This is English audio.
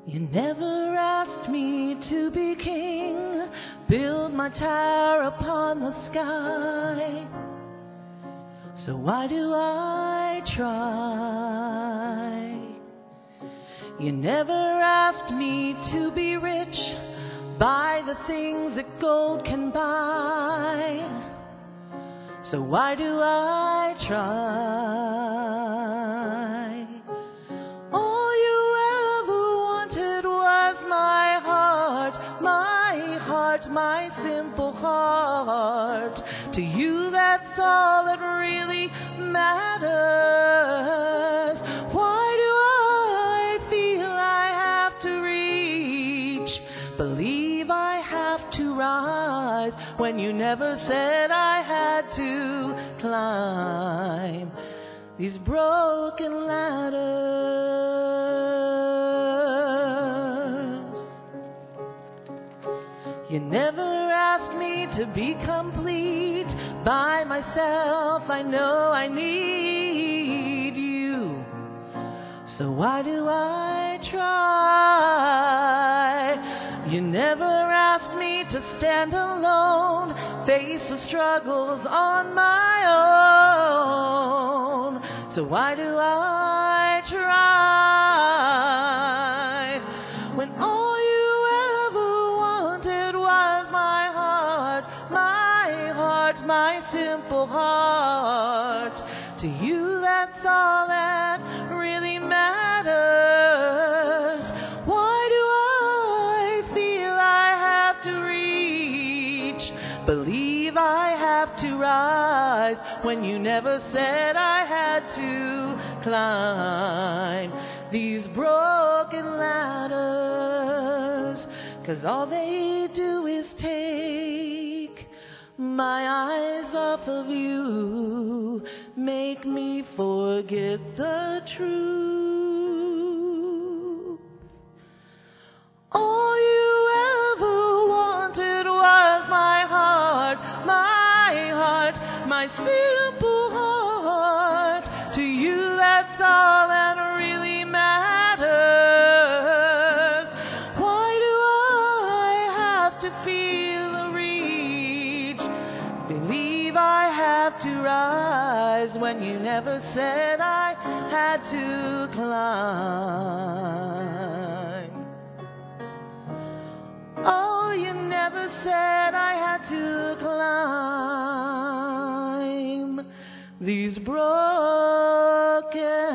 You never asked me to be king, build my tower upon the sky. So why do I try? You never asked me to be rich, buy the things that gold can buy. So why do I try? All you ever wanted was my heart, my simple heart. To you that's all that really matters. Why do I feel I have to reach, believe I have to rise, when you never said I had to climb these broken ladders? You never asked me to be complete by myself. I know I need you. So why do I try? You never asked me to stand alone, face the struggles on my own. So why do I try? When all you ever wanted was my heart, my simple heart. To you that's all that really matters. Why do I feel I have to reach, believe I have to rise, when you never said I had to climb these broken ladders? 'Cause all they do is take my eyes off of you, make me forget the truth. All you ever wanted was my heart, my simple heart. To you that's all that really matters. Why do I have to feel the reach, believe I have to rise, when you never said I had to climb? Oh, you never said I had to climb these broken